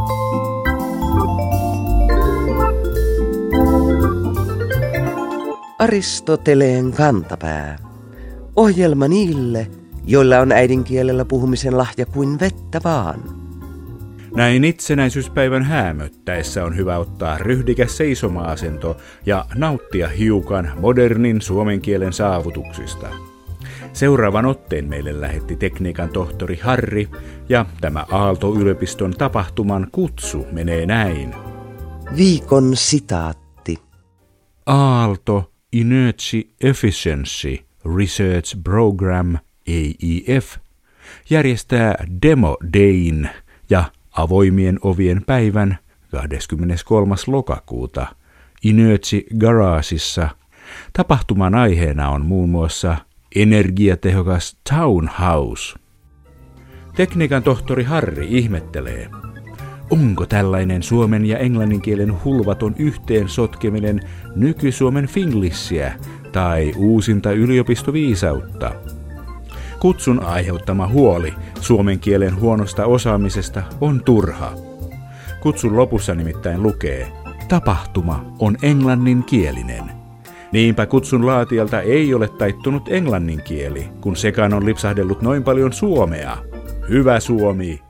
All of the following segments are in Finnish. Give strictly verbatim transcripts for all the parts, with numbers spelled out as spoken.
Aristoteleen kantapää. Ohjelma niille, joilla on äidinkielellä puhumisen lahja kuin vettä vaan. Näin itsenäisyyspäivän häämöttäessä on hyvä ottaa ryhdikäs seisoma-asento ja nauttia hiukan modernin suomen kielen saavutuksista. Seuraavan otteen meille lähetti tekniikan tohtori Harri, ja tämä Aalto-yliopiston tapahtuman kutsu menee näin. Viikon sitaatti. Aalto Energy Efficiency Research Program E E F järjestää Demo Dayn ja avoimien ovien päivän kahdeskymmeneskolmas lokakuuta Energy Garageissa. Tapahtuman aiheena on muun muassa energiatehokas townhouse. Tekniikan tohtori Harri ihmettelee, onko tällainen suomen ja englannin kielen hulvaton yhteen sotkeminen nyky-Suomen finglissiä tai uusinta yliopistoviisautta? Kutsun aiheuttama huoli suomen kielen huonosta osaamisesta on turha. Kutsun lopussa nimittäin lukee, tapahtuma on englanninkielinen. Niinpä kutsun laatijalta ei ole taittunut englannin kieli, kun sekaan on lipsahdellut noin paljon suomea. Hyvä Suomi!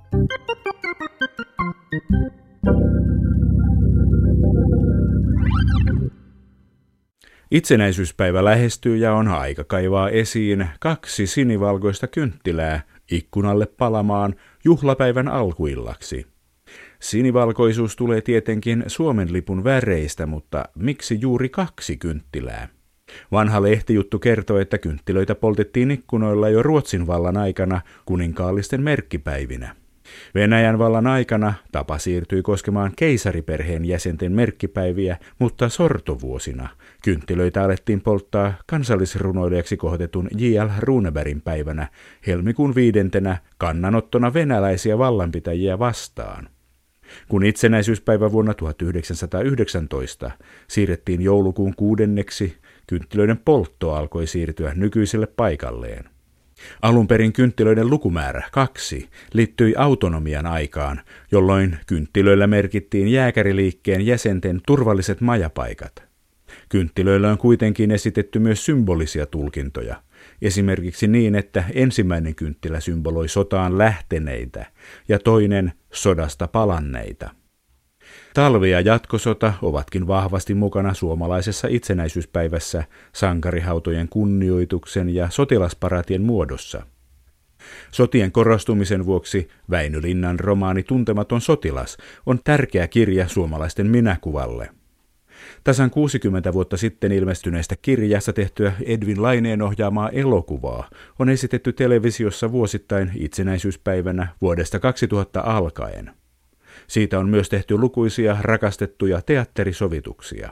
Itsenäisyyspäivä lähestyy ja on aika kaivaa esiin kaksi sinivalkoista kynttilää ikkunalle palamaan juhlapäivän alkuillaksi. Sinivalkoisuus tulee tietenkin Suomen lipun väreistä, mutta miksi juuri kaksi kynttilää? Vanha lehtijuttu kertoo, että kynttilöitä poltettiin ikkunoilla jo Ruotsin vallan aikana kuninkaallisten merkkipäivinä. Venäjän vallan aikana tapa siirtyi koskemaan keisariperheen jäsenten merkkipäiviä, mutta sortovuosina kynttilöitä alettiin polttaa kansallisrunoilijaksi kohdetun J L Runebergin päivänä helmikuun viidentenä kannanottona venäläisiä vallanpitäjiä vastaan. Kun itsenäisyyspäivä vuonna tuhatyhdeksänsataayhdeksäntoista siirrettiin joulukuun kuudenneksi, kynttilöiden poltto alkoi siirtyä nykyiselle paikalleen. Alun perin kynttilöiden lukumäärä kaksi liittyi autonomian aikaan, jolloin kynttilöillä merkittiin jääkäriliikkeen jäsenten turvalliset majapaikat. Kynttilöillä on kuitenkin esitetty myös symbolisia tulkintoja, esimerkiksi niin, että ensimmäinen kynttilä symboloi sotaan lähteneitä ja toinen sodasta palanneita. Talvi ja jatkosota ovatkin vahvasti mukana suomalaisessa itsenäisyyspäivässä sankarihautojen kunnioituksen ja sotilasparatien muodossa. Sotien korostumisen vuoksi Väinö Linnan romaani Tuntematon sotilas on tärkeä kirja suomalaisten minäkuvalle. Tasan kuusikymmentä vuotta sitten ilmestyneestä kirjasta tehtyä Edwin Laineen ohjaamaa elokuvaa on esitetty televisiossa vuosittain itsenäisyyspäivänä vuodesta kaksituhatta alkaen. Siitä on myös tehty lukuisia rakastettuja teatterisovituksia.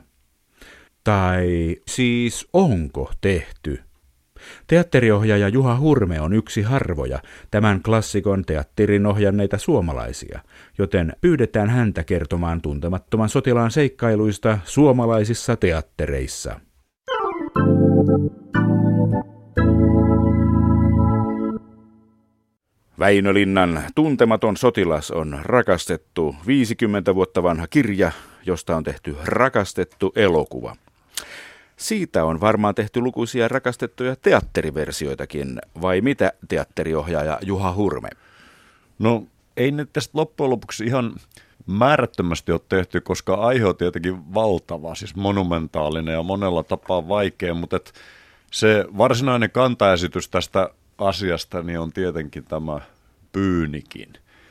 Tai siis onko tehty? Teatteriohjaaja Juha Hurme on yksi harvoja tämän klassikon teatterin ohjanneita suomalaisia, joten pyydetään häntä kertomaan Tuntemattoman sotilaan seikkailuista suomalaisissa teattereissa. Väinö Linnan Tuntematon sotilas on rakastettu viisikymmentä vuotta vanha kirja, josta on tehty rakastettu elokuva. Siitä on varmaan tehty lukuisia rakastettuja teatteriversioitakin, vai mitä, teatteriohjaaja Juha Hurme? No ei nyt tästä loppujen lopuksi ihan määrättömästi ole tehty, koska aihe on tietenkin valtava, siis monumentaalinen ja monella tapaa vaikea, mutta et se varsinainen kantaesitys tästä asiasta niin on tietenkin tämä Pyynikin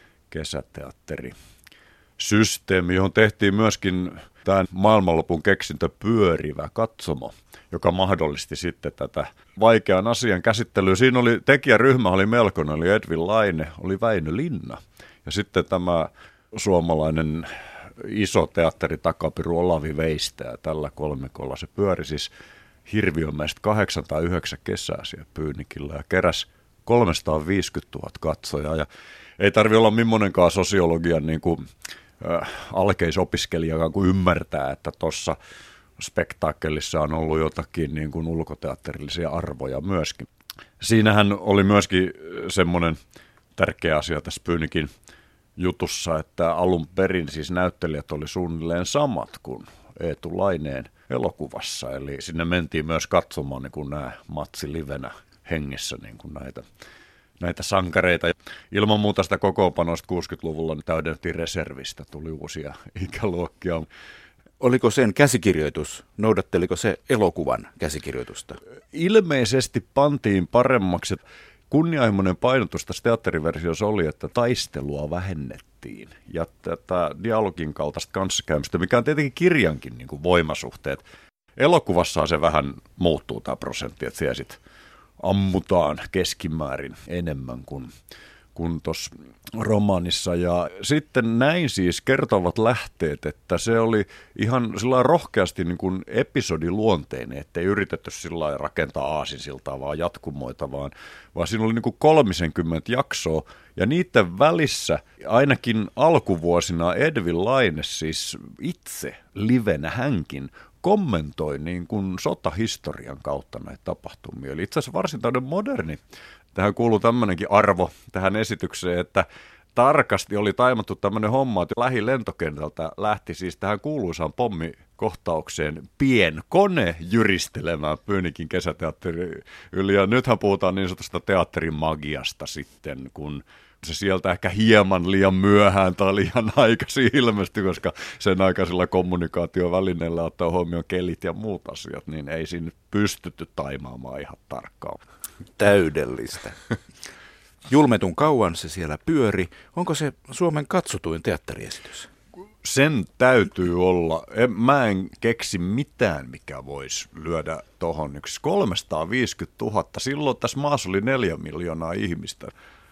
kesäteatterisysteemi, johon tehtiin myöskin tämä maailmanlopun keksintö pyörivä katsomo, joka mahdollisti sitten tätä vaikean asian käsittelyä. Siinä oli, tekijäryhmä oli melkoinen, oli Edwin Laine, oli Väinö Linna ja sitten tämä suomalainen iso teatteritakapiru Olavi Veistä, ja tällä kolmikolla se pyöri siis Hirviönmäestä kahdeksan tai yhdeksän kesää siellä Pyynikillä ja keräsi kolmesataaviisikymmentätuhatta katsojaa. Ja ei tarvitse olla mimmonenkaan sosiologian niin kuin, äh, alkeisopiskelijakaan, kun ymmärtää, että tuossa spektaakkelissa on ollut jotakin niin kuin ulkoteatterillisia arvoja myöskin. Siinähän oli myöskin semmoinen tärkeä asia tässä Pyynikin jutussa, että alun perin siis näyttelijät oli suunnilleen samat kuin Eetu Laineen elokuvassa. Eli sinne mentiin myös katsomaan niin kuin nämä matsi livenä hengessä niin kuin näitä, näitä sankareita. Ilman muuta sitä kokoonpanoista kuusikymmentäluvulla niin täydennettiin reservistä, tuli uusia ikäluokkia. Oliko sen käsikirjoitus, noudatteliko se elokuvan käsikirjoitusta? Ilmeisesti pantiin paremmaksi. Kunnianhimoinen painotus tässä teatteriversiossa oli, että taistelua vähennettiin ja tätä dialogin kaltaista kanssakäymistä, mikä on tietenkin kirjankin niin kuin voimasuhteet. Elokuvassa se vähän muuttuu tämä prosentti, että siellä sitten ammutaan keskimäärin enemmän kuin, kuin tuossa romaanissa. Ja sitten näin siis kertovat lähteet, että se oli ihan sillä rohkeasti niin kuin episodiluonteinen, ettei yritetty sillä rakentaa aasinsiltaa vaan jatkumoita, vaan, vaan siinä oli niin kuin kolmisenkymmentä jaksoa. Ja niiden välissä ainakin alkuvuosina Edvin Laine siis itse livenä hänkin kommentoi niin kuin sotahistorian kautta näitä tapahtumia. Eli itse asiassa varsin tämmöinen moderni. Tähän kuuluu tämmöinenkin arvo tähän esitykseen, että tarkasti oli taimattu tämmöinen homma, että lähilentokentältä lähti siis tähän kuuluisaan pommikohtaukseen pienkone jyristelemään Pyynikin kesäteatteri yli. Ja nythän puhutaan niin sanotusta teatterin magiasta sitten, kun se sieltä ehkä hieman liian myöhään tai liian aikaisin ilmestyi, koska sen aikaisella kommunikaatiovälineellä ottaa huomioon kelit ja muut asiat, niin ei siinä pystytty taimaamaan ihan tarkkaan. Täydellistä. Julmetun kauan se siellä pyöri. Onko se Suomen katsotuin teatteriesitys? Sen täytyy olla. En, mä en keksi mitään, mikä voisi lyödä tuohon yksi kolmesataaviisikymmentätuhatta. Silloin tässä maassa oli neljä miljoonaa ihmistä.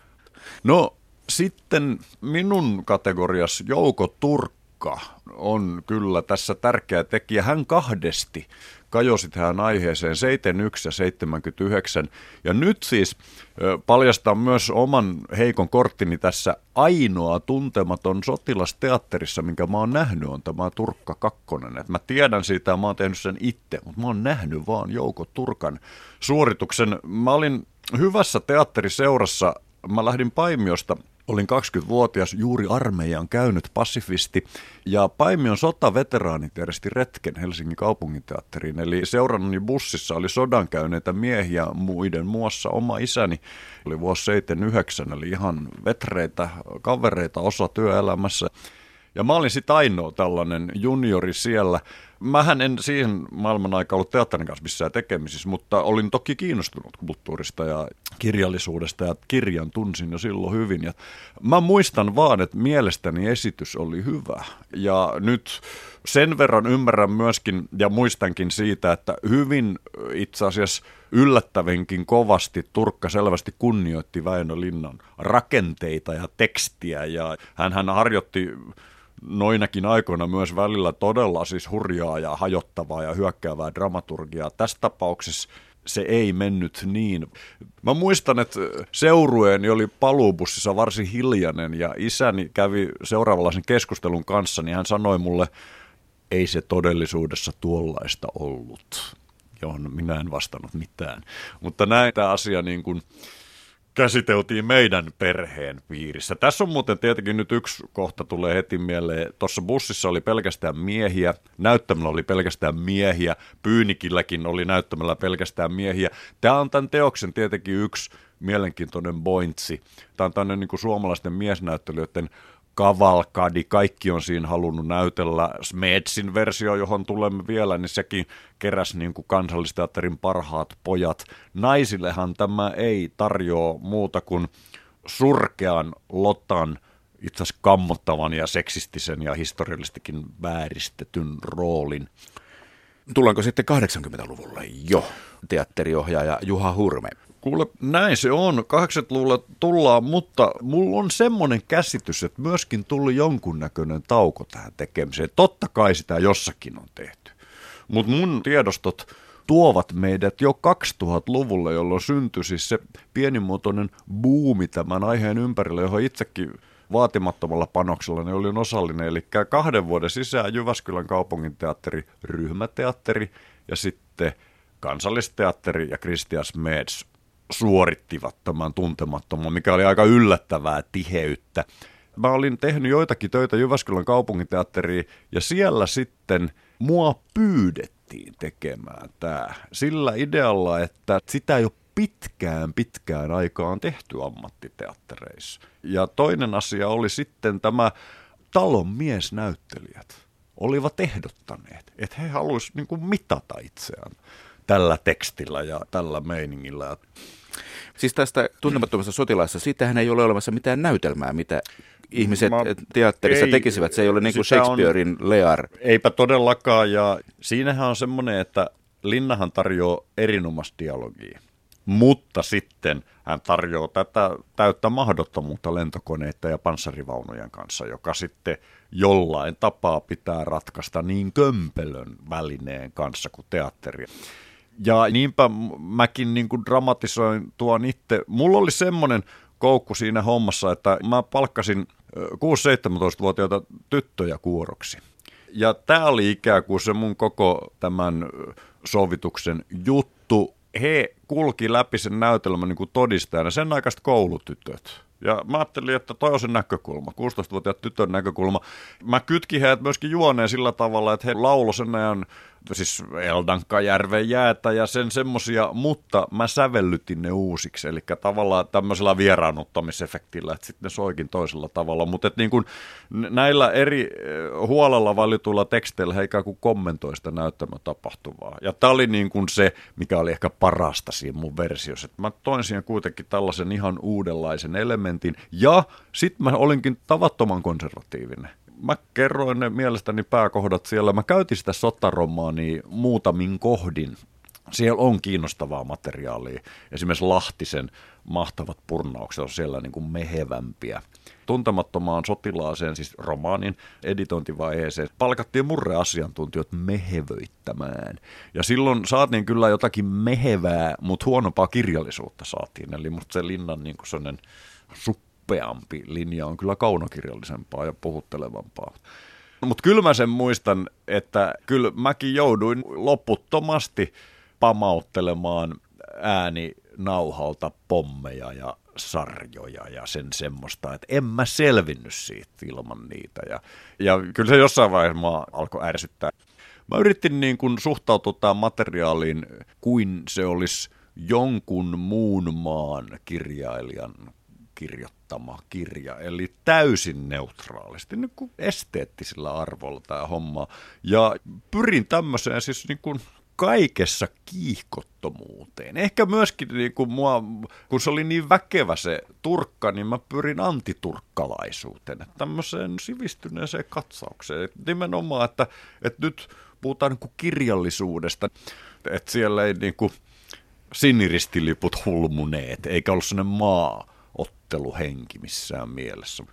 No sitten minun kategoriassa Jouko Turkka on kyllä tässä tärkeä tekijä. Hän kahdesti kajosi tähän aiheeseen seitsemänkymmentäyksi ja seitsemänkymmentäyhdeksän. Ja nyt siis paljastan myös oman heikon korttini tässä. Ainoa tuntematon sotilasteatterissa, minkä mä oon nähnyt, on tämä Turkka kakkonen. Et mä tiedän siitä ja mä oon tehnyt sen itse, mutta mä oon nähnyt vaan Jouko Turkan suorituksen. Mä olin hyvässä teatteriseurassa. Mä lähdin Paimiosta, olin kaksikymmentävuotias, juuri armeijan käynyt pasifisti, ja Paimion sotaveteraanit järjesti retken Helsingin kaupunginteatteriin. Eli seurannani bussissa oli sodan käyneitä miehiä, muiden muassa oma isäni oli vuosi seitsemänkymmentäyhdeksän, eli ihan vetreitä kavereita osa työelämässä. Ja mä olin sitten ainoa tällainen juniori siellä. Mähän en siihen maailman aikaan ollut teatterin kanssa missään tekemisissä, mutta olin toki kiinnostunut kulttuurista ja kirjallisuudesta ja kirjan tunsin jo silloin hyvin. Ja mä muistan vaan, että mielestäni esitys oli hyvä. Ja nyt sen verran ymmärrän myöskin ja muistankin siitä, että hyvin itse asiassa yllättävinkin kovasti Turkka selvästi kunnioitti Väinö Linnan rakenteita ja tekstiä. Ja hänhän harjoitti noinakin aikoina myös välillä todella siis hurjaa ja hajottavaa ja hyökkäävää dramaturgiaa. Tässä tapauksessa se ei mennyt niin. Mä muistan, että seurueeni oli paluubussissa varsin hiljainen ja isäni kävi seuraavanlaisen keskustelun kanssa, niin hän sanoi mulle, ei se todellisuudessa tuollaista ollut, johon minä en vastannut mitään. Mutta näin tämä asia niin kuin käsiteltiin meidän perheen piirissä. Tässä on muuten tietenkin nyt yksi kohta tulee heti mieleen. Tuossa bussissa oli pelkästään miehiä, näyttämällä oli pelkästään miehiä, Pyynikilläkin oli näyttämällä pelkästään miehiä. Tämä on tämän teoksen tietenkin yksi mielenkiintoinen pointsi. Tämä on tämmöinen niin kuin suomalaisten miesnäyttelijöiden kavalkadi, kaikki on siinä halunnut näytellä. Smedsin versio, johon tulemme vielä, niin sekin keräsi niin kuin Kansallisteatterin parhaat pojat. Naisillehan tämä ei tarjoa muuta kuin surkean lotan, itse asiassa kammottavan ja seksistisen ja historiallistikin vääristetyn roolin. Tullaanko sitten kahdeksankymmentäluvulle jo? Teatteriohjaaja Juha Hurme. Kuule, näin se on. kahdeksankymmentäluvulla tullaan, mutta mulla on semmoinen käsitys, että myöskin tuli jonkunnäköinen tauko tähän tekemiseen. Totta kai sitä jossakin on tehty. Mutta mun tiedostot tuovat meidät jo kaksituhattaluvulle, jolloin syntyi siis se pienimuotoinen buumi tämän aiheen ympärillä, johon itsekin vaatimattomalla panoksella ne olin osallinen. Eli kahden vuoden sisään Jyväskylän kaupunginteatteri, ryhmäteatteri ja sitten Kansallisteatteri ja Christian Smeds suorittivat tämän tuntemattoman, mikä oli aika yllättävää tiheyttä. Mä olin tehnyt joitakin töitä Jyväskylän kaupunginteatteriin ja siellä sitten mua pyydettiin tekemään tämä sillä idealla, että sitä ei ole pitkään pitkään aikaan tehty ammattiteattereissa. Ja toinen asia oli sitten tämä talon miesnäyttelijät olivat ehdottaneet, että he haluaisivat niin kuin mitata itseään tällä tekstillä ja tällä meiningillä. Siis tästä Tuntemattomassa sotilaassa, siitähän ei ole olemassa mitään näytelmää, mitä ihmiset Mä, teatterissa ei, tekisivät. Se ei ole niin kuin Shakespearein on, Lear. Eipä todellakaan, ja siinähän on semmoinen, että Linnahan tarjoaa erinomaista dialogia. Mutta sitten hän tarjoaa tätä täyttä mahdottomuutta lentokoneita ja panssarivaunujen kanssa, joka sitten jollain tapaa pitää ratkaista niin kömpelön välineen kanssa kuin teatteri. Ja niinpä mäkin niin kuin dramatisoin tuon itse. Mulla oli semmoinen koukku siinä hommassa, että mä palkkasin kuusi-seitsemäntoistavuotiaita tyttöjä kuoroksi. Ja tää oli ikään kuin se mun koko tämän sovituksen juttu. He kulki läpi sen näytelmän niin kuin todistajana, sen aikaiset koulutytöt. Ja mä ajattelin, että toi on se näkökulma, kuusitoistavuotiaat tytön näkökulma. Mä kytkin heidät myöskin juoneen sillä tavalla, että he lauloi sen ajan, siis Eldankajärven jäätä ja sen semmosia, mutta mä sävellytin ne uusiksi. Eli tavallaan tämmöisellä vieraannuttamisefektillä, että sitten ne soikin toisella tavalla. Mutta niin kuin näillä eri huolella valituilla teksteillä he ikään kuin kommentoi sitä näyttämötapahtuvaa. Ja tää oli niin kuin se, mikä oli ehkä parasta siinä mun versiossa. Että mä toin siihen kuitenkin tällaisen ihan uudenlaisen elementin. Ja sitten mä olinkin tavattoman konservatiivinen. Mä kerroin ne mielestäni pääkohdat siellä. Mä käytin sitä sotaromaania muutamin kohdin. Siellä on kiinnostavaa materiaalia. Esimerkiksi Lahtisen mahtavat purnaukset on siellä niin kuin mehevämpiä. Tuntemattomaan sotilaaseen, siis romaanin editointivaiheeseen, palkattiin murreasiantuntijat mehevöittämään. Ja silloin saatiin kyllä jotakin mehevää, mutta huonompaa kirjallisuutta saatiin. Eli musta se Linnan niin kuin sellainen suppeampi linja on kyllä kaunokirjallisempaa ja puhuttelevampaa. Mutta kyllä mä sen muistan, että kyllä mäkin jouduin loputtomasti pamauttelemaan ääni nauhalta pommeja ja sarjoja ja sen semmoista, että en mä selvinnyt siitä ilman niitä. Ja, ja kyllä se jossain vaiheessa mua alkoi ärsyttää. Mä yritin niin kuin suhtautua tähän materiaaliin kuin se olisi jonkun muun maan kirjailijan kirjoittama kirja, eli täysin neutraalisti, niin kuin esteettisellä arvolla tämä homma. Ja pyrin tämmöiseen siis niin kuin kaikessa kiihkottomuuteen. Ehkä myöskin, niin kuin mua, kun se oli niin väkevä se turkka, niin mä pyrin antiturkkalaisuuteen, että tämmöiseen sivistyneeseen katsaukseen. Et nimenomaan, että, että nyt puhutaan niin kuin kirjallisuudesta, että siellä ei niin kuin siniristiliput hulmuneet, eikä ollut sellainen maaotteluhenki missään mielessä.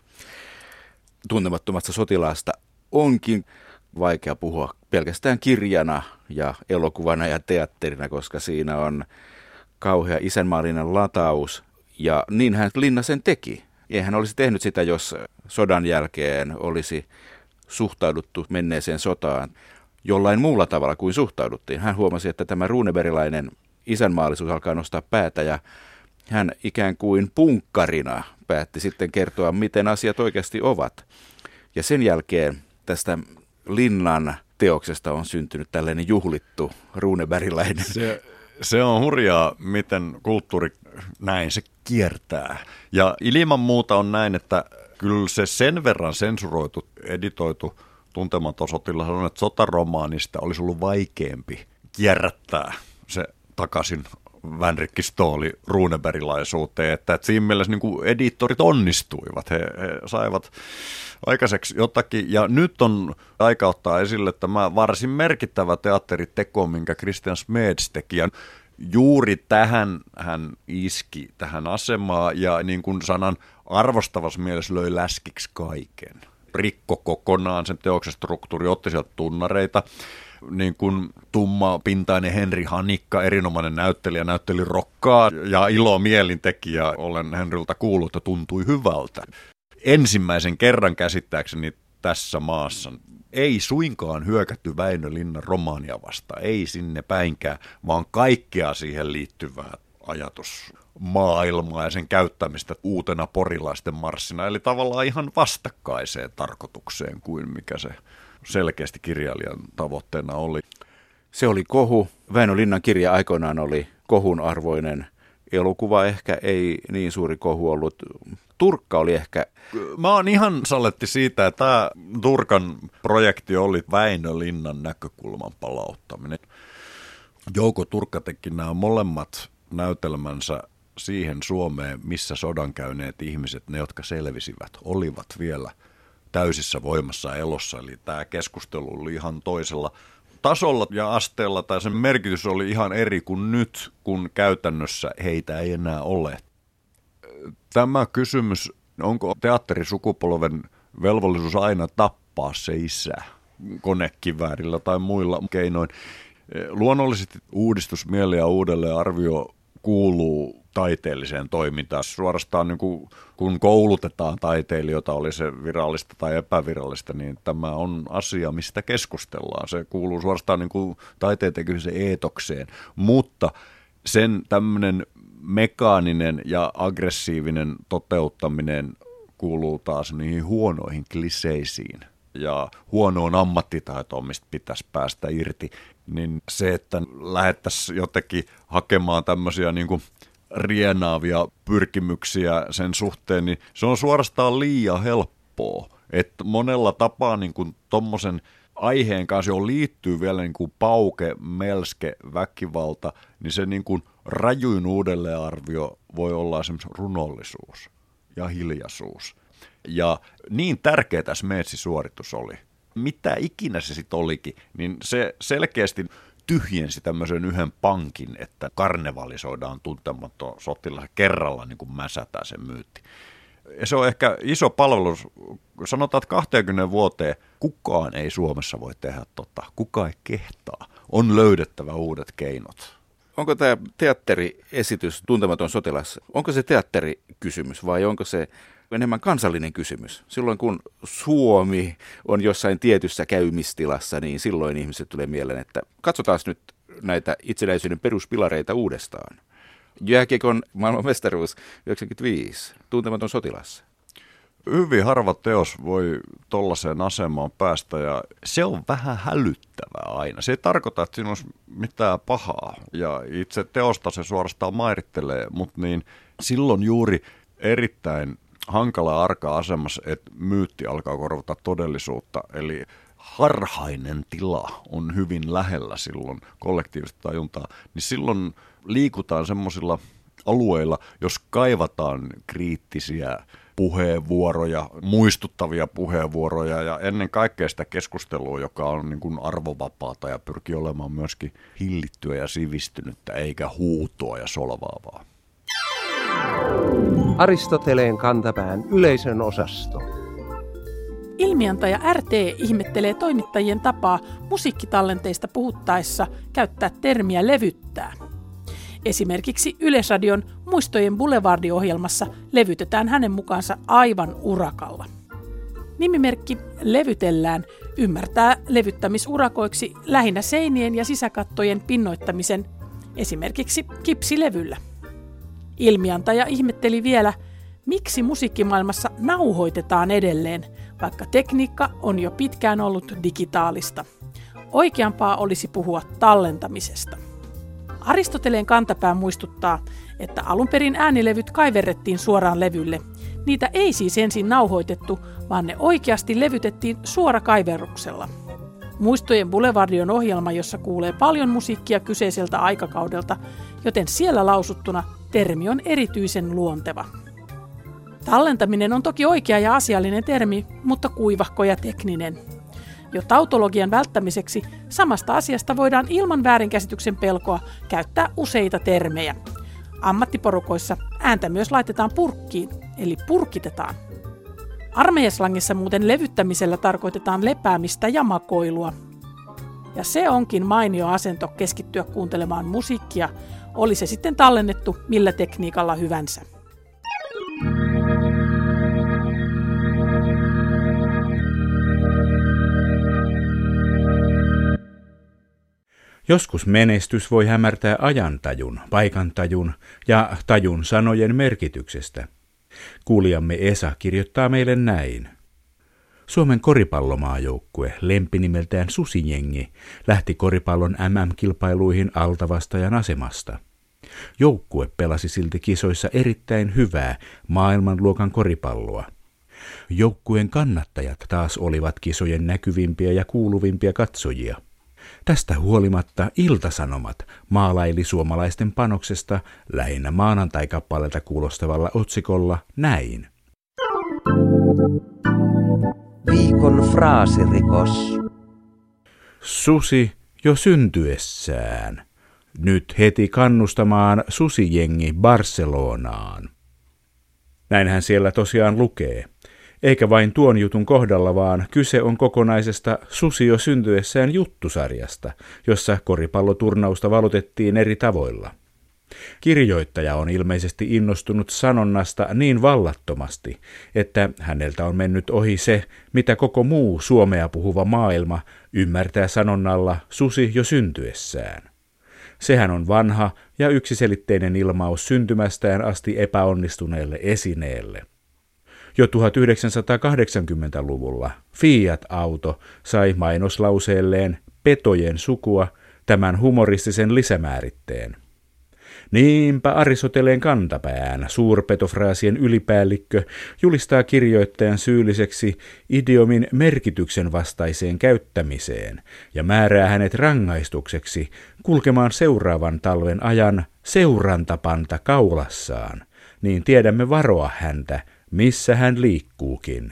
Tuntemattomasta sotilaasta onkin vaikea puhua pelkästään kirjana ja elokuvana ja teatterina, koska siinä on kauhea isänmaallinen lataus. Ja niinhän Linna sen teki. Eihän olisi tehnyt sitä, jos sodan jälkeen olisi suhtauduttu menneeseen sotaan jollain muulla tavalla kuin suhtauduttiin. Hän huomasi, että tämä ruuneberilainen isänmaallisuus alkaa nostaa päätä ja hän ikään kuin punkkarina päätti sitten kertoa, miten asiat oikeasti ovat. Ja sen jälkeen tästä Linnan teoksesta on syntynyt tällainen juhlittu ruuneberilainen. Se, se on hurjaa, miten kulttuuri näin se kiertää. Ja ilman muuta on näin, että kyllä se sen verran sensuroitu, editoitu Tuntematon sotilas on, että sotaromaanista olisi ollut vaikeampi kierrättää se takaisin Vänrikki Stooli ruuneberilaisuuteen, että, että siinä mielessä niin kuin editorit onnistuivat, he, he saivat aikaiseksi jotakin, ja nyt on aika ottaa esille tämä varsin merkittävä teatteriteko, minkä Christian Smeds teki, ja juuri tähän hän iski tähän asemaan, ja niin kuin sanan arvostavassa mielessä löi läskiksi kaiken. Rikko kokonaan sen teoksen struktuuri, otti sieltä tunnareita, niin kuin tummapintainen Henri Hanikka, erinomainen näyttelijä, näytteli rokkaa ja ilomielintekijä. Olen Henriltä kuullut, että tuntui hyvältä. Ensimmäisen kerran käsittääkseni tässä maassa ei suinkaan hyökätty Väinö Linnan romaania vastaan, ei sinne päinkään, vaan kaikkea siihen liittyvää ajatus maailmaa ja sen käyttämistä uutena porilaisten marssina, eli tavallaan ihan vastakkaiseen tarkoitukseen kuin mikä se selkeästi kirjailijan tavoitteena oli. Se oli kohu. Väinö Linnan kirja aikoinaan oli kohun arvoinen. Elokuva ehkä ei niin suuri kohu ollut. Turkka oli ehkä... Mä oon ihan saletti siitä, että tämä Turkan projekti oli Väinö Linnan näkökulman palauttaminen. Jouko Turkka teki nämä molemmat näytelmänsä siihen Suomeen, missä sodan käyneet ihmiset, ne jotka selvisivät, olivat vielä täysissä voimassa elossa. Eli tämä keskustelu oli ihan toisella tasolla ja asteella, tai sen merkitys oli ihan eri kuin nyt, kun käytännössä heitä ei enää ole. Tämä kysymys, onko teatterisukupolven velvollisuus aina tappaa se isä konekiväärillä tai muilla keinoin. Luonnollisesti uudistusmieli ja uudelleenarvio kuuluu taiteelliseen toimintaan. Suorastaan niin kuin, kun koulutetaan taiteilijoita, oli se virallista tai epävirallista, niin tämä on asia, mistä keskustellaan. Se kuuluu suorastaan niin kuin taiteen tekemisen eetokseen, mutta sen tämmöinen mekaaninen ja aggressiivinen toteuttaminen kuuluu taas niihin huonoihin kliseisiin ja huonoon ammattitaitoon, mistä pitäisi päästä irti. Niin se, että lähdettäisiin jotenkin hakemaan tämmöisiä niin kuin rienaavia pyrkimyksiä sen suhteen, niin se on suorastaan liian helppoa. Että monella tapaa niin kuin tommosen aiheen kanssa, johon liittyy vielä niin kuin pauke, melske, väkivalta, niin se niin kuin rajuin uudelleenarvio voi olla esimerkiksi runollisuus ja hiljaisuus. Ja niin tärkeä tässä meetsisuoritus oli. Mitä ikinä se sitten olikin, niin se selkeästi tyhjensi tämmöisen yhden pankin, että karnevalisoidaan tuntematon sotilas kerralla, niin kuin mäsätään se myytti. Ja se on ehkä iso palvelus. Sanotaan, että kaksikymmentä vuoteen kukaan ei Suomessa voi tehdä tota. Kukaan ei kehtaa. On löydettävä uudet keinot. Onko tämä teatteriesitys Tuntematon sotilas, onko se teatterikysymys vai onko se enemmän kansallinen kysymys? Silloin kun Suomi on jossain tietyssä käymistilassa, niin silloin ihmiset tulee mieleen, että katsotaan nyt näitä itsenäisyyden peruspilareita uudestaan. Jääkiekon maailmanmestaruus yhdeksänkymmentäviisi, Tuntematon sotilas. Hyvin harva teos voi tollaiseen asemaan päästä ja se on vähän hälyttävää aina. Se ei tarkoita, että siinä olisi mitään pahaa ja itse teosta se suorastaan mairittelee, mutta niin silloin juuri erittäin hankala ja arka asemassa, että myytti alkaa korvata todellisuutta. Eli harhainen tila on hyvin lähellä silloin kollektiivista tajuntaa, niin silloin liikutaan semmoisilla alueilla, jos kaivataan kriittisiä puheenvuoroja, muistuttavia puheenvuoroja ja ennen kaikkea sitä keskustelua, joka on niin kuin arvovapaata ja pyrkii olemaan myöskin hillittyä ja sivistynyttä, eikä huutoa ja solvaavaa. Aristoteleen kantapään yleisön osasto. Ilmiantaja R T ihmettelee toimittajien tapaa musiikkitallenteista puhuttaessa käyttää termiä levyttää. Esimerkiksi Yleisradion Muistojen Boulevardi-ohjelmassa levytetään hänen mukaansa aivan urakalla. Nimimerkki Levytellään ymmärtää levyttämisurakoiksi lähinnä seinien ja sisäkattojen pinnoittamisen, esimerkiksi kipsilevyllä. Ilmiantaja ihmetteli vielä, miksi musiikkimaailmassa nauhoitetaan edelleen, vaikka tekniikka on jo pitkään ollut digitaalista. Oikeampaa olisi puhua tallentamisesta. Aristoteleen kantapää muistuttaa, että alun perin äänilevyt kaiverrettiin suoraan levylle. Niitä ei siis ensin nauhoitettu, vaan ne oikeasti levytettiin suorakaiverruksella. Muistojen Boulevardi on ohjelma, jossa kuulee paljon musiikkia kyseiseltä aikakaudelta, joten siellä lausuttuna termi on erityisen luonteva. Tallentaminen on toki oikea ja asiallinen termi, mutta kuivahko ja tekninen. Jo tautologian välttämiseksi samasta asiasta voidaan ilman väärinkäsityksen pelkoa käyttää useita termejä. Ammattiporukoissa ääntä myös laitetaan purkkiin, eli purkitetaan. Armeijaslangissa muuten levyttämisellä tarkoitetaan lepäämistä ja makoilua. Ja se onkin mainio asento keskittyä kuuntelemaan musiikkia, oli se sitten tallennettu millä tekniikalla hyvänsä. Joskus menestys voi hämärtää ajantajun, paikantajun ja tajun sanojen merkityksestä. Kuulijamme Esa kirjoittaa meille näin. Suomen koripallomaajoukkue, lempinimeltään Susijengi, lähti koripallon M M-kilpailuihin altavastajan asemasta. Joukkue pelasi silti kisoissa erittäin hyvää maailmanluokan koripalloa. Joukkueen kannattajat taas olivat kisojen näkyvimpiä ja kuuluvimpia katsojia. Tästä huolimatta Ilta-Sanomat maalaili suomalaisten panoksesta lähinnä maanantaikappaleelta kuulostavalla otsikolla näin. Viikon fraasirikos. Susi jo syntyessään. Nyt heti kannustamaan Susijengi Barcelonaan. Näinhän siellä tosiaan lukee. Eikä vain tuon jutun kohdalla, vaan kyse on kokonaisesta Susi jo syntyessään juttusarjasta, jossa koripalloturnausta valotettiin eri tavoilla. Kirjoittaja on ilmeisesti innostunut sanonnasta niin vallattomasti, että häneltä on mennyt ohi se, mitä koko muu suomea puhuva maailma ymmärtää sanonnalla Susi jo syntyessään. Sehän on vanha ja yksiselitteinen ilmaus syntymästään asti epäonnistuneelle esineelle. Jo tuhatyhdeksänsataakahdeksankymmentäluvulla Fiat-auto sai mainoslauseelleen petojen sukua tämän humoristisen lisämääritteen. Niinpä Aristoteleen kantapään suurpetofraasien ylipäällikkö julistaa kirjoittajan syylliseksi idiomin merkityksen vastaiseen käyttämiseen ja määrää hänet rangaistukseksi kulkemaan seuraavan talven ajan seurantapanta kaulassaan, niin tiedämme varoa häntä, missä hän liikkuukin.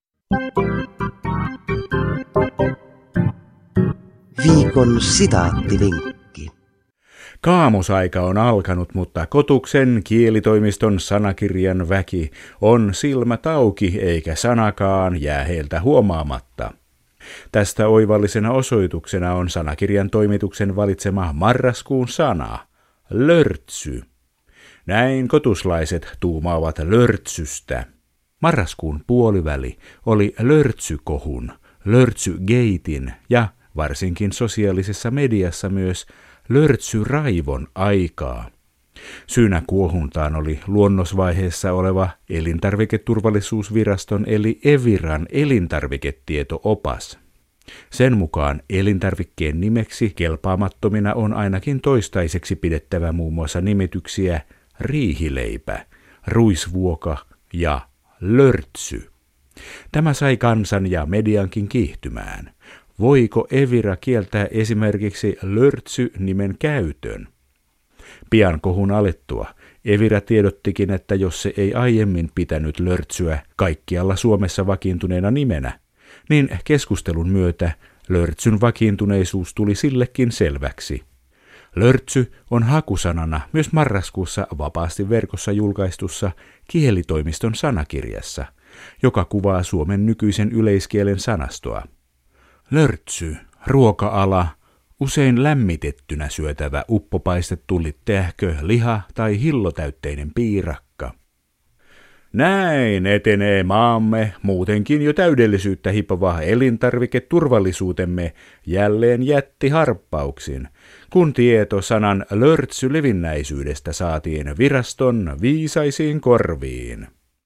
Viikon sitaattivinkki. Kaamosaika on alkanut, mutta Kotuksen kielitoimiston sanakirjan väki on silmät auki eikä sanakaan jää heiltä huomaamatta. Tästä oivallisena osoituksena on sanakirjan toimituksen valitsema marraskuun sana, lörtsy. Näin kotuslaiset tuumaavat lörtsystä. Marraskuun puoliväli oli lörtsykohun, lörtsygeitin ja varsinkin sosiaalisessa mediassa myös lörtsyraivon aikaa. Syynä kuohuntaan oli luonnosvaiheessa oleva Elintarviketurvallisuusviraston eli Eviran elintarviketieto-opas. Sen mukaan elintarvikkeen nimeksi kelpaamattomina on ainakin toistaiseksi pidettävä muun muassa nimityksiä riihileipä, ruisvuoka ja lörtsy. Tämä sai kansan ja mediankin kiihtymään. Voiko Evira kieltää esimerkiksi lörtsy-nimen käytön? Pian kohun alettua Evira tiedottikin, että jos se ei aiemmin pitänyt lörtsyä kaikkialla Suomessa vakiintuneena nimenä, niin keskustelun myötä lörtsyn vakiintuneisuus tuli sillekin selväksi. Lörtsy on hakusanana myös marraskuussa vapaasti verkossa julkaistussa kielitoimiston sanakirjassa, joka kuvaa Suomen nykyisen yleiskielen sanastoa. Lörtsy, ruoka-ala, usein lämmitettynä syötävä uppopaistettu litähkö, liha tai hillotäytteinen piirakka. Näin etenee maamme muutenkin jo täydellisyyttä hipova elintarviketurvallisuutemme jälleen jättiharppauksin, kun tieto sanan lörtsy levinnäisyydestä saatiin viraston viisaisiin korviin.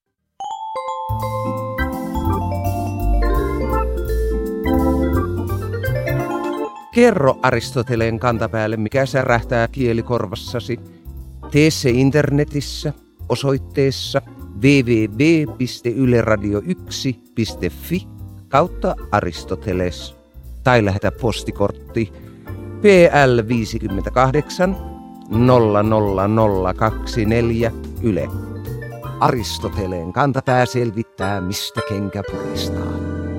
Kerro Aristoteleen kantapäälle, mikä särähtää kielikorvassasi. Tee se internetissä osoitteessa double-u double-u double-u piste yle radio yksi piste fi kautta Aristoteles tai lähetä postikortti P L viisikymmentäkahdeksan nolla nolla nolla kaksikymmentäneljä Yle. Aristoteleen kantapää selvittää, mistä kenkä puristaa.